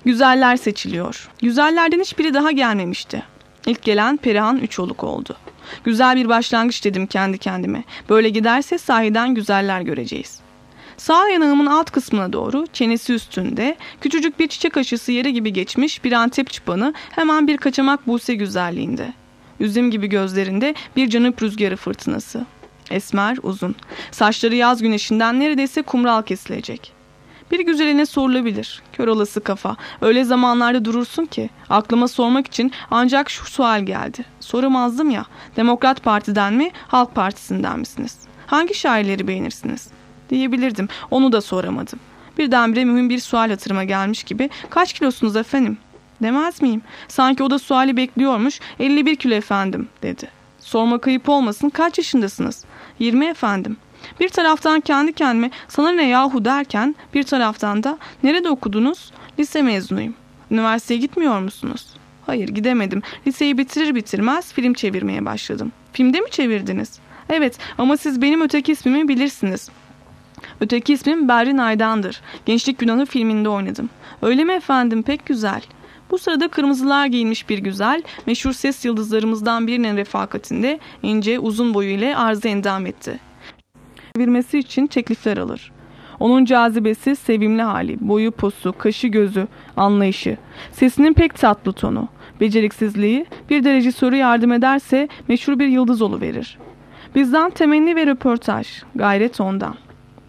Güzeller seçiliyor. Güzellerden hiçbiri daha gelmemişti. İlk gelen Perihan Üçoluk oldu. Güzel bir başlangıç dedim kendi kendime. Böyle giderse sahiden güzeller göreceğiz. Sağ yanağımın alt kısmına doğru, çenesi üstünde, küçücük bir çiçek aşısı yere gibi geçmiş bir Antep çıpanı, hemen bir kaçamak Buse güzelliğinde. Üzüm gibi gözlerinde bir canıp rüzgarı fırtınası. Esmer, uzun. Saçları yaz güneşinden neredeyse kumral kesilecek. Bir güzeline sorulabilir. Kör olası kafa. Öyle zamanlarda durursun ki aklıma sormak için ancak şu sual geldi. Soramazdım ya. Demokrat Parti'den mi, Halk Partisi'nden misiniz? Hangi şairleri beğenirsiniz? Diyebilirdim. Onu da soramadım. Birdenbire mühim bir sual hatırıma gelmiş gibi kaç kilosunuz efendim? Demez miyim? Sanki o da suali bekliyormuş. 51 kilo efendim dedi. Sormak ayıp olmasın, kaç yaşındasınız? 20 efendim. Bir taraftan kendi kendime sana ne yahu derken bir taraftan da nerede okudunuz? Lise mezunuyum. Üniversiteye gitmiyor musunuz? Hayır, gidemedim. Liseyi bitirir bitirmez film çevirmeye başladım. Filmde mi çevirdiniz? Evet, ama siz benim öteki ismimi bilirsiniz. Öteki ismim Berrin Aydan'dır. Gençlik Günahı filminde oynadım. Öyle mi efendim? Pek güzel. Bu sırada kırmızılar giyinmiş bir güzel, meşhur ses yıldızlarımızdan birinin refakatinde ince uzun boyu ile arz endam etti. Çevirmesi için teklifler alır. Onun cazibesi, sevimli hali, boyu posu, kaşı gözü, anlayışı, sesinin pek tatlı tonu, beceriksizliği bir de rejisörü yardım ederse meşhur bir yıldız oluverir. Bizden temenni ve röportaj, gayret ondan.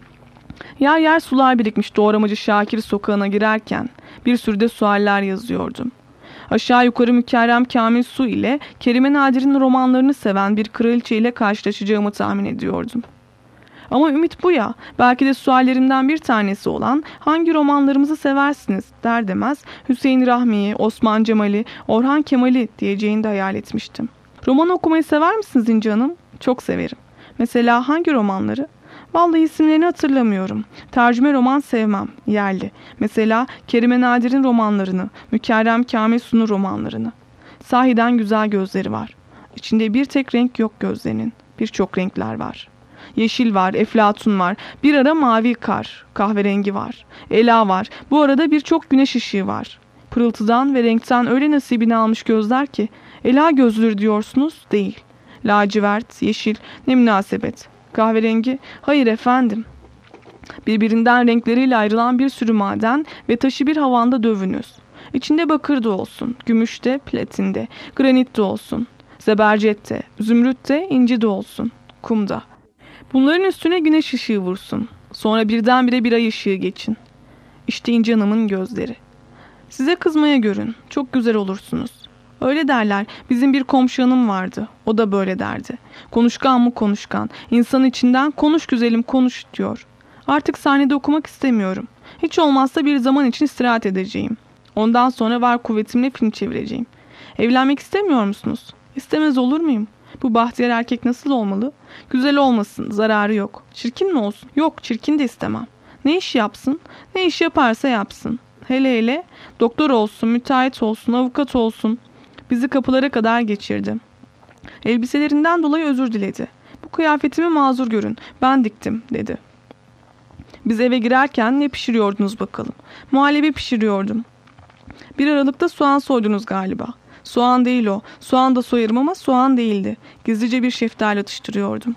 Yer yer sular birikmiş Doğramacı Şakir sokağına girerken bir sürü de sualler yazıyordum. Aşağı yukarı Mükerrem Kamil Su ile Kerime Nadir'in romanlarını seven bir kraliçe ile karşılaşacağımı tahmin ediyordum. Ama ümit bu ya, belki de suallerimden bir tanesi olan hangi romanlarımızı seversiniz der demez Hüseyin Rahmi'yi, Osman Cemal'i, Orhan Kemal'i diyeceğini de hayal etmiştim. Roman okumayı sever misiniz İnci Hanım? Çok severim. Mesela hangi romanları? Vallahi isimlerini hatırlamıyorum. Tercüme roman sevmem, yerli. Mesela Kerime Nadir'in romanlarını, Mükerrem Kamil Su'nun romanlarını. Sahiden güzel gözleri var. İçinde bir tek renk yok gözlerinin. Birçok renkler var. Yeşil var, eflatun var, bir ara mavi kar, kahverengi var, ela var, bu arada birçok güneş ışığı var. Pırıltıdan ve renkten öyle nasibini almış gözler ki, ela gözlüdür diyorsunuz, değil. Lacivert, yeşil, ne münasebet. Kahverengi, hayır efendim. Birbirinden renkleriyle ayrılan bir sürü maden ve taşı bir havanda dövünüz. İçinde bakır da olsun, gümüş de, platin de, granit de olsun, zebercet de, zümrüt de, inci de olsun, kum da. Bunların üstüne güneş ışığı vursun. Sonra birdenbire bir ay ışığı geçin. İşte İnci Hanım'ın gözleri. Size kızmaya görün. Çok güzel olursunuz. Öyle derler. Bizim bir komşu hanım vardı. O da böyle derdi. Konuşkan mı konuşkan. İnsan içinden konuş güzelim konuş diyor. Artık sahnede okumak istemiyorum. Hiç olmazsa bir zaman için istirahat edeceğim. Ondan sonra var kuvvetimle film çevireceğim. Evlenmek istemiyor musunuz? İstemez olur muyum? Bu bahtiyar erkek nasıl olmalı? Güzel olmasın, zararı yok. Çirkin mi olsun? Yok, çirkin de istemem. Ne iş yapsın? Ne iş yaparsa yapsın. Hele hele doktor olsun, müteahhit olsun, avukat olsun. Bizi kapılara kadar geçirdi. Elbiselerinden dolayı özür diledi. Bu kıyafetimi mazur görün, ben diktim dedi. Biz eve girerken ne pişiriyordunuz bakalım? Muhallebi pişiriyordum. Bir aralıkta soğan soydunuz galiba. Soğan değil o. Soğan da soyarım ama soğan değildi. Gizlice bir şeftali atıştırıyordum.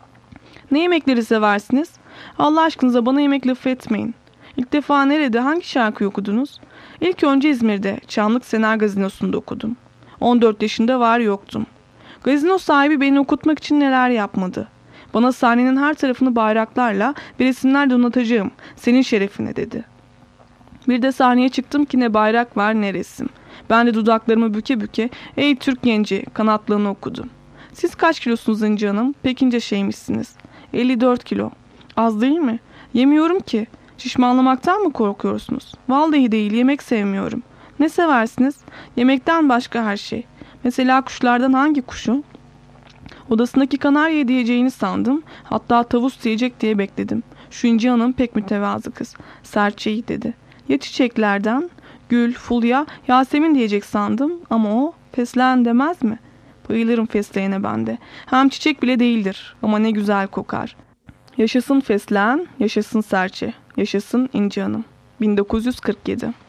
Ne yemekleri seversiniz? Allah aşkınıza bana yemek lafı etmeyin. İlk defa nerede, hangi şarkıyı okudunuz? İlk önce İzmir'de, Çamlık Senar Gazinosu'nda okudum. 14 yaşında var yoktum. Gazino sahibi beni okutmak için neler yapmadı. Bana sahnenin her tarafını bayraklarla bir resimler donatacağım, senin şerefine dedi. Bir de sahneye çıktım ki ne bayrak var ne resim. Ben de dudaklarımı büke büke ey Türk genci kanatlığını okudum. Siz kaç kilosunuz İnci Hanım? Pek ince şeymişsiniz. 54 kilo. Az değil mi? Yemiyorum ki. Şişmanlamaktan mı korkuyorsunuz? Vallahi değil, yemek sevmiyorum. Ne seversiniz? Yemekten başka her şey. Mesela kuşlardan hangi kuşu? Odasındaki kanarya diyeceğini sandım. Hatta tavus diyecek diye bekledim. Şu İnci Hanım pek mütevazı kız. Serçeyi dedi. Ya çiçeklerden? Gül, fulya, Yasemin diyecek sandım ama o fesleğen demez mi? Bayılırım fesleğene bende. Hem çiçek bile değildir ama ne güzel kokar. Yaşasın fesleğen, yaşasın serçe, yaşasın İnci Hanım. 1947